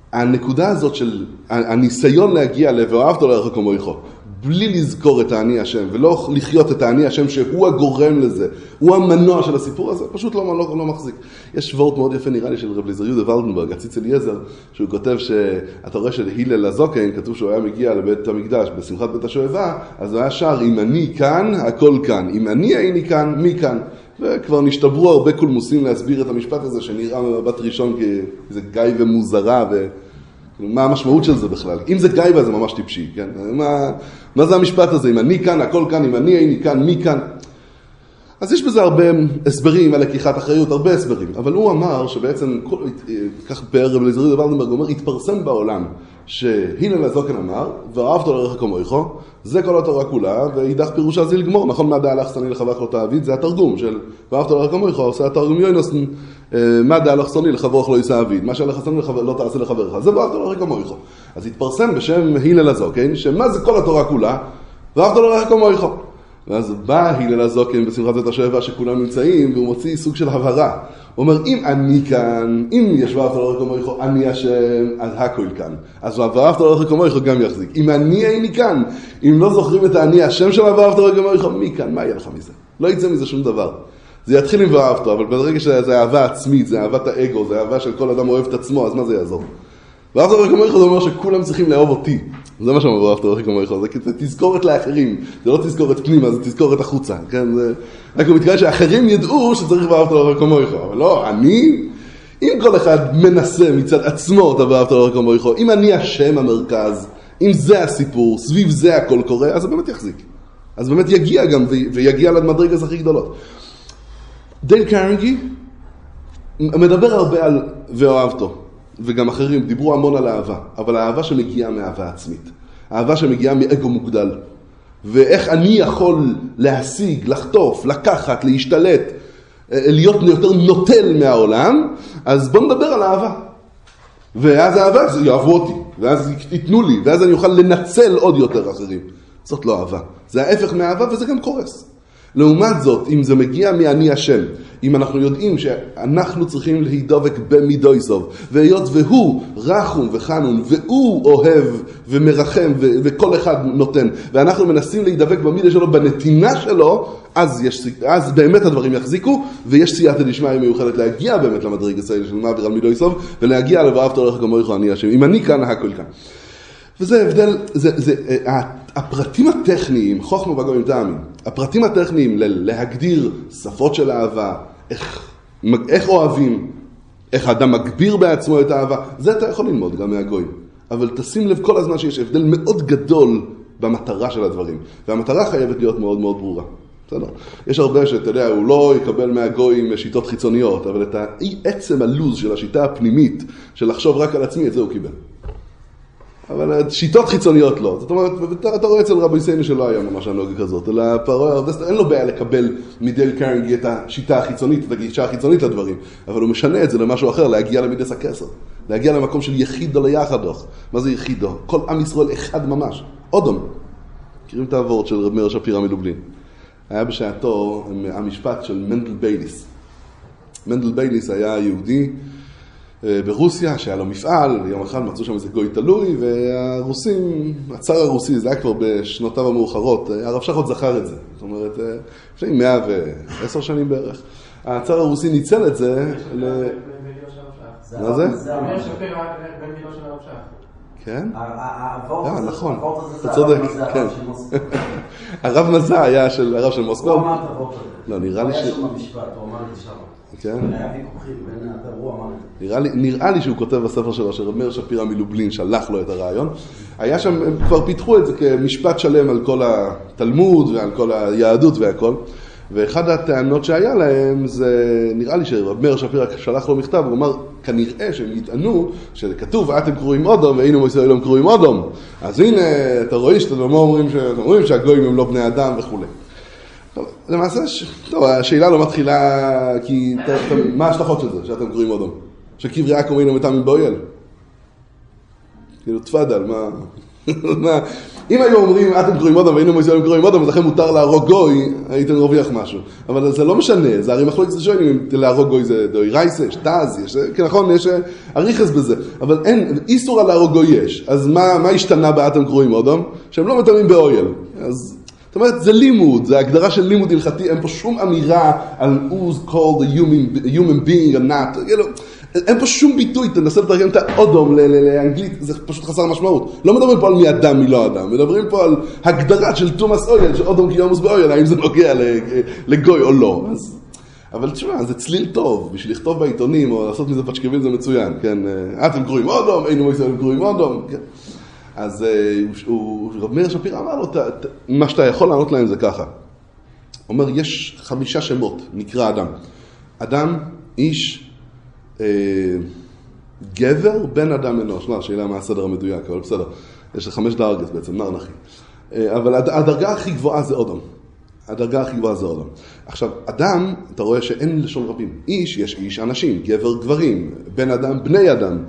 הנקודה הזאת של הניסיון להגיע ל"ואהבת לרעך כמוך", בלי לזכור את האני השם, ולא לחיות את האני השם שהוא הגורם לזה, הוא המנוע של הסיפור הזה, פשוט לא, לא, לא מחזיק. יש וורט מאוד יפה נראה לי של רב אליעזר יהודה ולדנברג, הציץ אליעזר, שהוא כותב שאתה רואה של הלל הזוקן, כתוב שהוא היה מגיע לבית המקדש בשמחת בית השואבה, אז הוא היה שר, אם אני כאן, הכל כאן, אם אני הייני כאן, מי כאן? וכבר נשתברו הרבה קולמוסים להסביר את המשפט הזה, שנראה במבט ראשון כאיזה גיא ומוזרה, ו... מה המשמעות של זה בכלל? אם זה גייבה זה ממש טיפשי, כן? מה, מה זה המשפט הזה? אם אני כאן, הכל כאן, אם אני הייני כאן, מי כאן? אז יש בזה הרבה הסברים על לקיחת אחריות, הרבה הסברים. אבל הוא אמר שבעצם, כל, כך בערב רב אליעזר יהודה ולדנברג, הוא אומר, התפרסם בעולם שהלל הזוקן אמר, "ואהבת לרעך כמוך", זה כל התורה כולה, ואידך פירושה זה לגמור, נכון? מה דעה לאחסני לחברך לא תעביד, זה התרגום של "ואהבת לרעך כמוך", עושה התרגום יוינוסן, מה דעה לאחסני לחברך לא יעביד, מה שלאחסני לא תעשה לחברך, זה "ואהבת לרעך כמוך". אז התפרסם בשם הלל הזוקן, שמה זה כל התורה כולה? "ואהבת לרעך כמוך". ואז בא הלל הזוקן בשמחת בית השואבה שכולם נמצאים, והוא מוציא סוג של הבהרה. הוא אומר, אם אני כאן, אם יש "ואהבת לרעך כמוך", אני השם, אז הכל כאן. אז "ואהבת לרעך כמוך" גם יחזיק. אם אני הייני כאן, אם לא זוכרים את האני השם של "ואהבת לרעך כמוך", מי כאן? מה יהיה לך מזה? לא יצא מזה שום דבר. זה יתחיל עם "ואהבת", אבל ברגע שזה אהבה עצמית, זה אהבת האגו, זה אהבה של כל אדם אוהב את עצמו, אז מה זה יעזור? "ואהבת לרעך כמוך" זה אומר שכולם צריכים לאהוב אותי. זה מה שאומר "ואהבת לרעך כמוך", זה תזכורת לאחרים, זה לא תזכורת פנימה, זה תזכורת החוצה, כן? זה... רק הוא מתכוון שאחרים ידעו שצריך "ואהבת לרעך כמוך", אבל לא, אני, אם כל אחד מנסה מצד עצמו את "ואהבת לרעך כמוך", אם אני השם המרכז, אם זה הסיפור, סביב זה הכל קורה, אז זה באמת יחזיק. אז באמת יגיע גם, ויגיע למדרגות הכי גדולות. דייל קרנגי מדבר הרבה על "ואהבתו", וגם אחרים דיברו המון על אהבה, אבל האהבה שמגיעה מאהבה עצמית. האהבה שמגיעה מאגו מוגדל. ואיך אני יכול להשיג, לחטוף, לקחת, להשתלט, להיות יותר נוטל מהעולם, אז בוא נדבר על אהבה. ואז האהבה, זה יאהבו אותי, ואז ייתנו לי, ואז אני אוכל לנצל עוד יותר אחרים. זאת לא אהבה. זה ההפך מאהבה וזה גם קורס. לעומת זאת, אם זה מגיע מאני השם, אם אנחנו יודעים שאנחנו צריכים להידבק במידויסוב, והיות והוא רחום וחנון, והוא אוהב ומרחם, ו- וכל אחד נותן, ואנחנו מנסים להידבק במידה שלו, בנתינה שלו, אז, יש, אז באמת הדברים יחזיקו, ויש סייעתא דשמיא מיוחדת להגיע באמת למדרגה של מעביר על מידויסוב, ולהגיע ל"ואהבת לרעך כמוך", אני השם. אם אני כאן, הכל כאן. וזה הבדל, זה, זה, הפרטים הטכניים, חוכמה בגויים תאמין, הפרטים הטכניים להגדיר שפות של אהבה, איך, איך אוהבים, איך האדם מגביר בעצמו את האהבה, זה אתה יכול ללמוד גם מהגויים. אבל תשים לב כל הזמן שיש הבדל מאוד גדול במטרה של הדברים, והמטרה חייבת להיות מאוד מאוד ברורה. בסדר? יש הרבה שאתה יודע, הוא לא יקבל מהגויים שיטות חיצוניות, אבל את עצם הלוז של השיטה הפנימית, של לחשוב רק על עצמי, את זה הוא קיבל. אבל שיטות חיצוניות לא. זאת אומרת, אתה רואה אצל רבי סייני שלא היה ממש הנוגע כזאת, אלא אין לו בעיה לקבל מדייל קרנגי את השיטה החיצונית, את הגישה החיצונית לדברים, אבל הוא משנה את זה למשהו אחר, להגיע למידס הכסר, להגיע למקום של יחידו ליחדוך. מה זה יחידו? כל עם ישראל אחד ממש. אודום. מכירים את העבוד של רב מאיר שפירא מלובלין. היה בשעתו המשפט של מנדל בייליס. מנדל בייליס היה יהודי, ברוסיה, שהיה לו מפעל, יום אחד מצאו שם איזה גוי תלוי, והרוסים, הצאר הרוסי, זה היה כבר בשנותיו המאוחרות, הרב שחות זכר את זה, זאת אומרת, לפני מאה ועשר שנים בערך. הצאר הרוסי ניצל את זה ל... מה זה? זה אומר שפיר רק בן גילו של הרב שח. כן? העבור הזה, נכון, העבור הזה אתה זה צודק, הרב כן. של מוסקו. הרב מזה היה של הרב של מוסקו. הוא אמר את העבור הזה. לא, נראה לי ש... הוא היה שם במשפט, הוא אמר את זה שם. כן? היה ויכוחים בין הוא אמר את זה. נראה לי, נראה לי שהוא כותב בספר שלו, שרב מאיר שפירא מלובלין שלח לו את הרעיון. היה שם, הם כבר פיתחו את זה כמשפט שלם על כל התלמוד ועל כל היהדות והכל. ואחד הטענות שהיה להם זה, נראה לי שרב מאיר שפירא שלח לו מכתב, הוא אמר, כנראה שהם יטענו שכתוב, אתם קרואים אודום, והיינו מישראל הם קרואים אודום. אז הנה, אתה רואה שאתם אומרים, שאתם אומרים שהגויים הם לא בני אדם וכו'. טוב, למעשה, טוב, השאלה לא מתחילה, כי ת, ת, מה ההשלכות של זה, שאתם קרואים אודום? שכברי עכו היינו מטעמים באויל? כאילו, תפדל, מה... מה... אם היו אומרים, אתם קוראים אודם, והיינו מויסוילם קוראים אודם, אז לכם מותר להרוג גוי, הייתם מרוויח משהו. אבל זה לא משנה, זה הרי מחלוקת שואלים, אם להרוג גוי זה דוי רייסה, יש טז, יש, כן, נכון, יש אריכס בזה. אבל אין, איסור על להרוג גוי יש. אז מה, מה השתנה באתם קוראים אודם? שהם לא מטמאים באויל. אז, זאת אומרת, זה לימוד, זה הגדרה של לימוד הלכתי, אין פה שום אמירה על who's called a human, a human being or not, you know, אין פה שום ביטוי, תנסה לתרגם את האודום לאנגלית, זה פשוט חסר משמעות. לא מדברים פה על מי אדם, מי לא אדם, מדברים פה על הגדרה של תומאס אויל, שאודום קיומוס באויל, האם זה נוגע לגוי או לא. אז, אבל תשמע, זה צליל טוב, בשביל לכתוב בעיתונים או לעשות מזה פשקבים זה מצוין, כן? אתם קוראים אודום, היינו מויסוילם קוראים אודום, כן? אז רב מאיר שפירא אמר לו, מה שאתה יכול לענות להם זה ככה. הוא אומר, יש חמישה שמות, נקרא אדם. אדם, איש, גבר, בן אדם אנוש. לא, שאלה מה הסדר המדויק, אבל בסדר. יש חמש דרגות בעצם, נר נחי. אבל הדרגה הכי גבוהה זה אדם. הדרגה הכי גבוהה זה אדם. עכשיו, אדם, אתה רואה שאין לשון רבים. איש, יש איש אנשים, גבר גברים, בן אדם, בני אדם,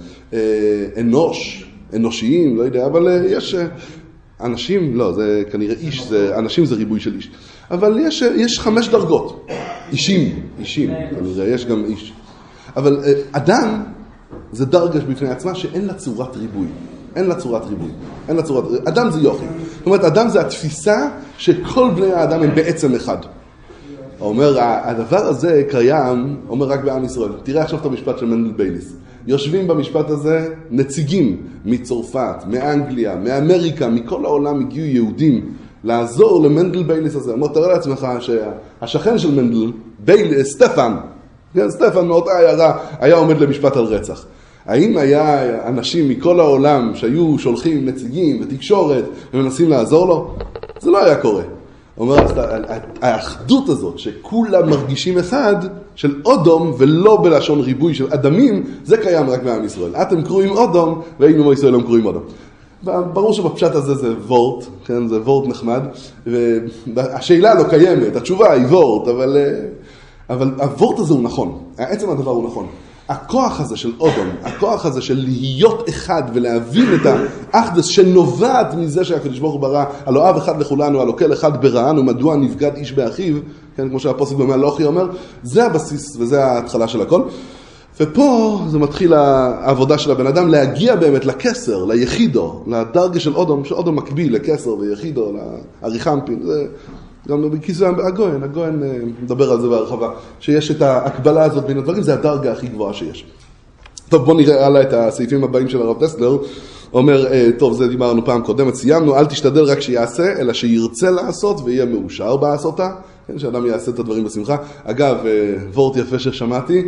אנוש, אנושיים, לא יודע, אבל יש אנשים, לא, זה כנראה איש, זה, אנשים זה ריבוי של איש. אבל יש, יש חמש דרגות. אישים, אישים, כנראה, יש גם איש. אבל אדם זה דרגה בפני עצמה שאין לה צורת ריבוי. אין לה צורת ריבוי. אין לה צורת... אדם זה יוחי. זאת אומרת, אדם זה התפיסה שכל בני האדם הם בעצם אחד. אומר, הדבר הזה קיים, אומר רק בעם ישראל. תראה עכשיו את המשפט של מנדל בייליס. יושבים במשפט הזה נציגים מצרפת, מאנגליה, מאמריקה, מכל העולם הגיעו יהודים לעזור למנדל בייליס הזה. אומר, תראה לעצמך שהשכן של מנדל, בייליס, סטפן, כן, סטפן מאותה עיירה היה עומד למשפט על רצח. האם היה אנשים מכל העולם שהיו שולחים נציגים ותקשורת ומנסים לעזור לו? זה לא היה קורה. אומר, האחדות הזאת שכולם מרגישים אחד של אודום ולא בלשון ריבוי של אדמים, זה קיים רק בעם ישראל. אתם קרואים אודום והיינו מישראל קרואים אודום. ברור שבפשט הזה זה וורט, כן, זה וורט נחמד, והשאלה לא קיימת, התשובה היא וורט, אבל... אבל הוורט הזה הוא נכון, העצם הדבר הוא נכון. הכוח הזה של אודום, הכוח הזה של להיות אחד ולהבין את האחדות שנובעת מזה שהקדוש ברוך הוא ברא, הלא אב אחד לכולנו, הלא כל אחד ברענו, מדוע נבגד איש באחיו, כן, כמו שהפוסק במלאכי אומר, זה הבסיס וזה ההתחלה של הכל. ופה זה מתחיל העבודה של הבן אדם להגיע באמת לקסר, ליחידו, לדרגה של אודום, שאודום מקביל לקסר ויחידו, לאריכמפין, זה... גם בכיסוי הגויין, הגויין מדבר על זה בהרחבה, שיש את ההקבלה הזאת בין הדברים, זה הדרגה הכי גבוהה שיש. טוב, בוא נראה הלאה את הסעיפים הבאים של הרב טסלר. אומר, טוב, זה דיברנו פעם קודמת, סיימנו, אל תשתדל רק שיעשה, אלא שירצה לעשות ויהיה מאושר בעשותה, כן, שאדם יעשה את הדברים בשמחה. אגב, וורט יפה ששמעתי,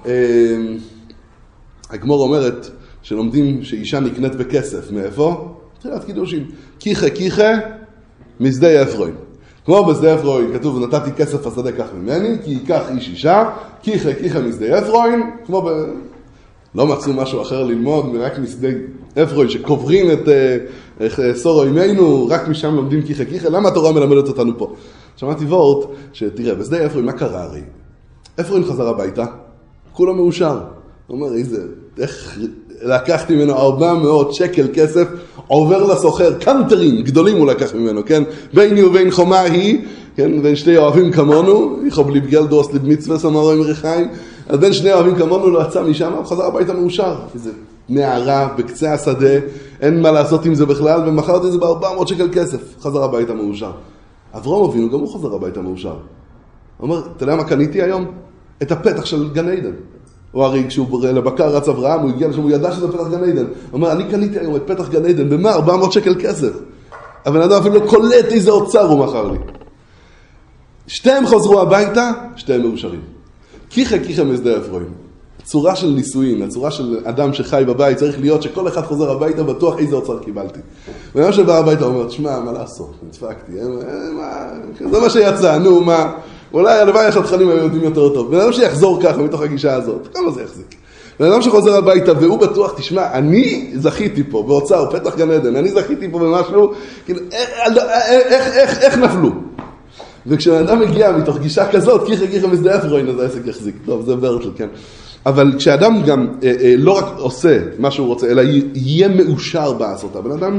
הגמור אומרת שלומדים שאישה נקנית בכסף, מאיפה? תחילת קידושים. כיחה כיחה, משדה אפרוין. כמו בשדה אפרוין, כתוב, נתתי כסף השדה כך ממני, כי ייקח איש אישה, כיחה כיחה משדה אפרוין, כמו ב... לא מצאו משהו אחר ללמוד, רק משדה אפרוין, שקוברים את uh, סורו אימנו, רק משם לומדים כיחה כיחה, למה התורה מלמדת אותנו פה? שמעתי וורט, שתראה, בשדה אפרוין, מה קרה הרי? אפרוין חזר הביתה, כולו מאושר. הוא אומר, איזה, איך לקחתי ממנו ארבע מאות שקל כסף, עובר לסוחר, קנטרים גדולים הוא לקח ממנו, כן? ביני ובין חומה היא, כן? בין שני אוהבים כמונו, יכוב לי בגלל דורס לבמצווה סמרו עם ריחיים, אז בין שני אוהבים כמונו לא יצא משם, הוא חזר הביתה מאושר. איזה נערה בקצה השדה, אין מה לעשות עם זה בכלל, ומחרתי את זה ב-ארבע מאות שקל כסף, חזר הביתה מאושר. אברהם אבינו, גם הוא חזר הביתה מאושר. הוא אומר, אתה יודע מה קניתי היום? את הפתח של גן עדן. הוא הרי כשהוא לבקר רץ אברהם, הוא הגיע לשם, הוא ידע שזה פתח גן עדן. הוא אומר, אני קניתי היום את פתח גן עדן, במה? ארבע מאות שקל כסף. אבל אדם אפילו לא קולט איזה אוצר הוא מכר לי. שתיהם חזרו הביתה, שתיהם מאושרים. כיחה כיחה משדה אפרוין. צורה של נישואין, הצורה של אדם שחי בבית, צריך להיות שכל אחד חוזר הביתה, בטוח איזה אוצר קיבלתי. ואדם שבא הביתה אומר, תשמע, מה לעשות? נצפקתי, זה מה שיצא, נו, מה... אולי הלוואי החתכנים היו יודעים יותר טוב. בן אדם שיחזור ככה מתוך הגישה הזאת, כמה זה יחזיק? בן אדם שחוזר הביתה והוא בטוח, תשמע, אני זכיתי פה, באוצר, פתח גן עדן, אני זכיתי פה במשהו, כאילו, איך, איך, איך נפלו? וכשבן אדם מגיע מתוך גישה כזאת, כיחה כיחה משדה אפרוין, אז העסק יחזיק. טוב, זה ברטל, כן. אבל כשאדם גם אה, אה, לא רק עושה מה שהוא רוצה, אלא יהיה מאושר בעשותה. בן אדם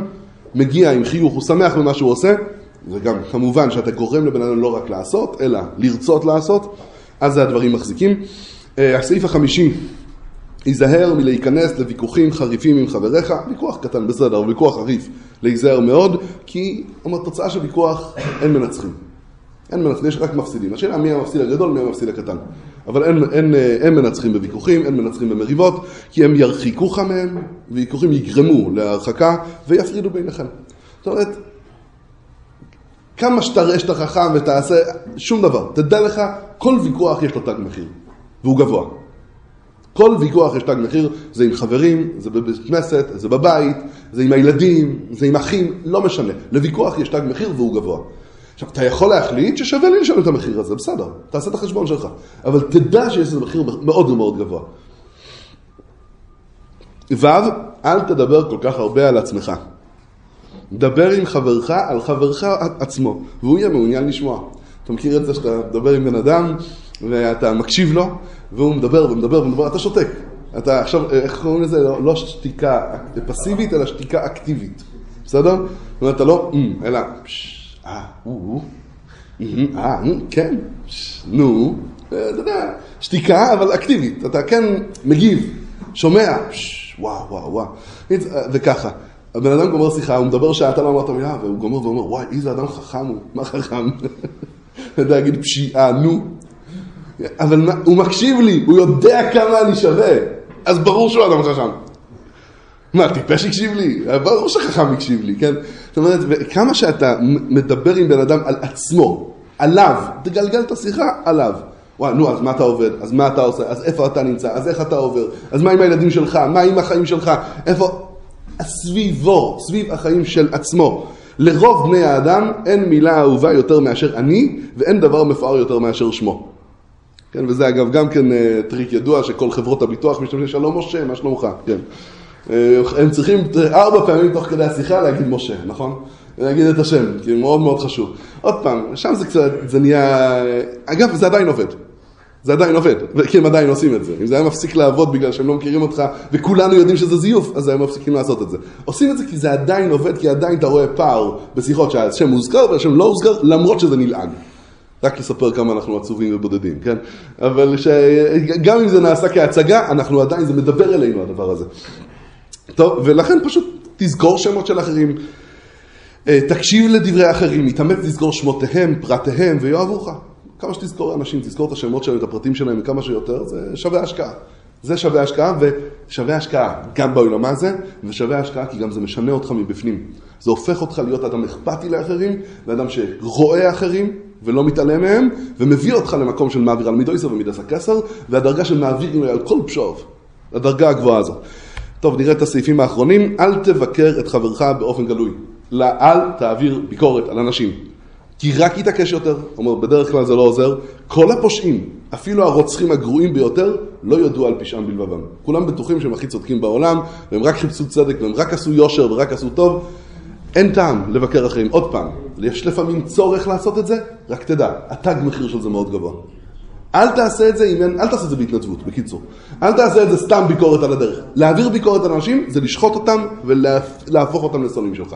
מגיע עם חיוך, הוא שמח במה שהוא עושה, וגם כמובן שאתה גורם לבן אדם לא רק לעשות, אלא לרצות לעשות, אז זה הדברים מחזיקים. הסעיף החמישי, ייזהר מלהיכנס לוויכוחים חריפים עם חבריך, ויכוח קטן בסדר, ויכוח חריף, להיזהר מאוד, כי התוצאה של ויכוח אין מנצחים. אין מנצחים, יש רק מפסידים. השאלה מי המפסיד הגדול, מי המפסיד הקטן. אבל אין, אין, אין מנצחים בוויכוחים, אין מנצחים במריבות, כי הם ירחיקוך מהם, ויכוחים יגרמו להרחקה, ויפרידו ביניכם. זאת אומרת, כמה שתראה שאתה חכם ותעשה שום דבר. תדע לך, כל ויכוח יש לו תג מחיר, והוא גבוה. כל ויכוח יש תג מחיר, זה עם חברים, זה בבית כנסת, זה בבית, זה עם הילדים, זה עם אחים, לא משנה. לוויכוח יש תג מחיר והוא גבוה. עכשיו, אתה יכול להחליט ששווה לי לשלם את המחיר הזה, בסדר, תעשה את החשבון שלך. אבל תדע שיש איזה מחיר מאוד מאוד גבוה. ו', אל תדבר כל כך הרבה על עצמך. דבר עם חברך על חברך עצמו, והוא יהיה מעוניין לשמוע. אתה מכיר את זה שאתה מדבר עם בן אדם, ואתה מקשיב לו, והוא מדבר ומדבר ומדבר, אתה שותק. אתה עכשיו, איך קוראים לזה? לא, לא שתיקה פסיבית, אלא שתיקה אקטיבית. בסדר? זאת אומרת, אתה לא, אלא, אה, הוא, אה, כן, נו, אתה יודע, שתיקה, אבל אקטיבית. אתה כן מגיב, שומע, וואו, וואו, וואו. וככה. הבן אדם גומר שיחה, הוא מדבר שעה, אתה לא אמרת מילה, והוא גומר ואומר, וואי, איזה אדם חכם הוא, מה חכם? אתה יודע, להגיד פשיעה, נו. אבל הוא מקשיב לי, הוא יודע כמה אני שווה, אז ברור שהוא אדם חכם. מה, טיפש הקשיב לי? ברור שחכם הקשיב לי, כן? זאת אומרת, כמה שאתה מדבר עם בן אדם על עצמו, עליו, תגלגל את השיחה עליו. וואי, נו, אז מה אתה עובד? אז מה אתה עושה? אז איפה אתה נמצא? אז איך אתה עובר? אז מה עם הילדים שלך? מה עם החיים שלך? איפה? סביבו, סביב החיים של עצמו. לרוב בני האדם אין מילה אהובה יותר מאשר אני, ואין דבר מפואר יותר מאשר שמו. כן, וזה אגב גם כן טריק ידוע שכל חברות הביטוח משתמשים, שלום משה, מה שלומך? כן. הם צריכים ארבע פעמים תוך כדי השיחה להגיד משה, נכון? להגיד את השם, כי מאוד מאוד חשוב. עוד פעם, שם זה קצת, זה נהיה, אגב, זה עדיין עובד. זה עדיין עובד, כי הם עדיין עושים את זה. אם זה היה מפסיק לעבוד בגלל שהם לא מכירים אותך, וכולנו יודעים שזה זיוף, אז הם מפסיקים לעשות את זה. עושים את זה כי זה עדיין עובד, כי עדיין אתה רואה פער בשיחות שהשם מוזכר והשם לא מוזכר, למרות שזה נלעג. רק לספר כמה אנחנו עצובים ובודדים, כן? אבל שגם אם זה נעשה כהצגה, אנחנו עדיין, זה מדבר אלינו הדבר הזה. טוב, ולכן פשוט תזכור שמות של אחרים, תקשיב לדברי אחרים, מתאמץ לזכור שמותיהם, פרטיהם, ויאהבו לך. כמה שתזכור אנשים, תזכור את השמות שלהם, את הפרטים שלהם, כמה שיותר, זה שווה השקעה. זה שווה השקעה, ושווה השקעה גם בעולם הזה, ושווה השקעה כי גם זה משנה אותך מבפנים. זה הופך אותך להיות אדם אכפתי לאחרים, ואדם שרואה אחרים, ולא מתעלם מהם, ומביא אותך למקום של מעביר על מידויסר ומידס הכסר, והדרגה של מעביר על כל פשוב, הדרגה הגבוהה הזאת. טוב, נראה את הסעיפים האחרונים. אל תבקר את חברך באופן גלוי. לא, אל תעביר ביקורת על אנשים. כי רק יתעקש יותר. אומר, בדרך כלל זה לא עוזר. כל הפושעים, אפילו הרוצחים הגרועים ביותר, לא יודעו על פשעם בלבבם. כולם בטוחים שהם הכי צודקים בעולם, והם רק חיפשו צדק, והם רק עשו יושר ורק עשו טוב. אין טעם לבקר אחרים. עוד פעם, יש לפעמים צורך לעשות את זה, רק תדע, התג מחיר של זה מאוד גבוה. אל תעשה את זה, אל תעשה את זה בהתנדבות, בקיצור. אל תעשה את זה סתם ביקורת על הדרך. להעביר ביקורת על אנשים זה לשחוט אותם ולהפוך אותם לסונים שלך.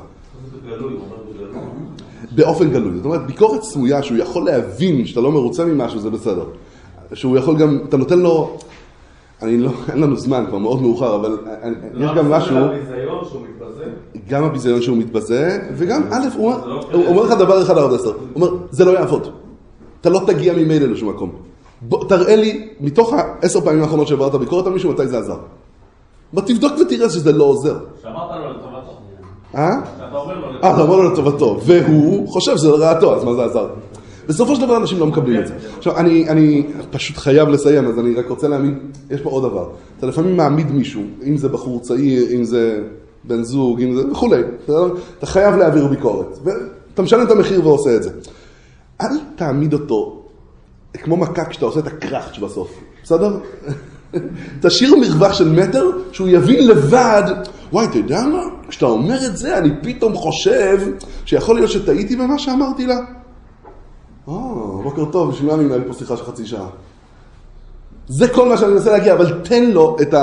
באופן גלוי. זאת אומרת, ביקורת סמויה שהוא יכול להבין שאתה לא מרוצה ממשהו, זה בסדר. שהוא יכול גם, אתה נותן לו, אני לא, אין לנו זמן, כבר מאוד מאוחר, אבל יש גם משהו... גם הביזיון שהוא מתבזה? גם הביזיון שהוא מתבזה, וגם, א', הוא אומר לך דבר אחד הרב דסטר, הוא אומר, זה לא יעבוד. אתה לא תגיע ממילא לשום מקום. תראה לי, מתוך העשר פעמים האחרונות שעברת ביקורת על מישהו, מתי זה עזר. תבדוק ותראה שזה לא עוזר. שאמרת לו לטובתו. אה? אתה אומר לו לטובתו. אה, אתה אומר לו לטובתו. והוא חושב שזה לרעתו, אז מה זה עזר? בסופו של דבר אנשים לא מקבלים את זה. עכשיו, אני, אני פשוט חייב לסיים, אז אני רק רוצה להעמיד, יש פה עוד דבר. אתה לפעמים מעמיד מישהו, אם זה בחור צעיר, אם זה בן זוג, אם זה וכולי. אתה חייב להעביר ביקורת. ואתה משלם את המחיר ועושה את זה. אל תעמיד אותו כמו מקק שאתה עושה את הקרחץ' בסוף. בסדר? תשאיר מרווח של מטר שהוא יבין לבד, וואי, אתה יודע מה? כשאתה אומר את זה, אני פתאום חושב שיכול להיות שטעיתי במה שאמרתי לה. או, בוקר טוב, בשביל מה אני מנהל פה שיחה של חצי שעה. זה כל מה שאני מנסה להגיע, אבל תן לו את, ה,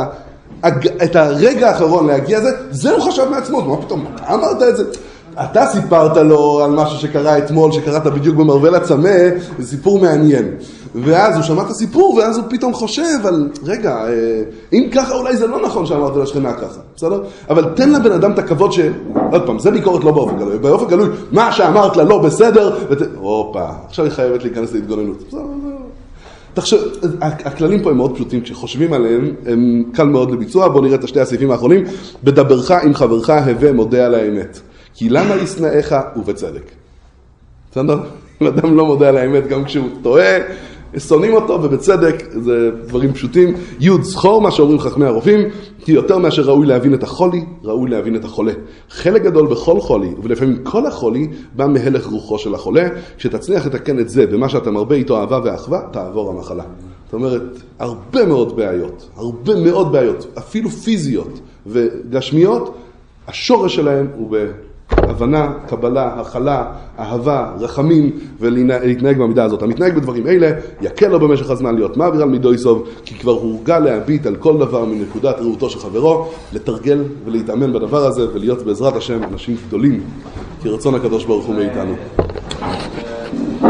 את הרגע האחרון להגיע לזה, זה הוא חשב מעצמו, מה פתאום, אתה אמרת את זה? אתה סיפרת לו על משהו שקרה אתמול, שקראת בדיוק במרוול הצמא, זה סיפור מעניין. ואז הוא שמע את הסיפור, ואז הוא פתאום חושב על, רגע, אם ככה אולי זה לא נכון שאמרת לשכנה ככה, בסדר? אבל תן לבן אדם את הכבוד ש... עוד פעם, זה ביקורת לא באופן גלוי. באופן גלוי, מה שאמרת לה לא בסדר, ות... אופה, עכשיו היא חייבת להיכנס להתגוננות. בסדר, בסדר. תחשב, הכללים פה הם מאוד פשוטים, כשחושבים עליהם, הם קל מאוד לביצוע. בואו נראה את השתי הסעיפים האחרונים. בדברך עם חברך הווה מודה על האמת. כי למה ישנאיך ובצדק? בסדר? אם אדם לא מודה על האמת גם כשהוא טועה, שונאים אותו ובצדק, זה דברים פשוטים. י' זכור מה שאומרים חכמי הרופאים, כי יותר מאשר ראוי להבין את החולי, ראוי להבין את החולה. חלק גדול בכל חולי, ולפעמים כל החולי, בא מהלך רוחו של החולה. כשתצליח לתקן את זה, במה שאתה מרבה איתו אהבה ואחווה, תעבור המחלה. זאת אומרת, הרבה מאוד בעיות, הרבה מאוד בעיות, אפילו פיזיות וגשמיות, השורש שלהם הוא בהבנה, קבלה, הכלה, אהבה, רחמים, ולהתנהג במידה הזאת. המתנהג בדברים אלה, יקל לו במשך הזמן להיות מעביר על מידו יסוב, כי כבר הורגל להביט על כל דבר מנקודת ראותו של חברו, לתרגל ולהתאמן בדבר הזה, ולהיות בעזרת השם אנשים גדולים, כי רצון הקדוש ברוך הוא מאיתנו.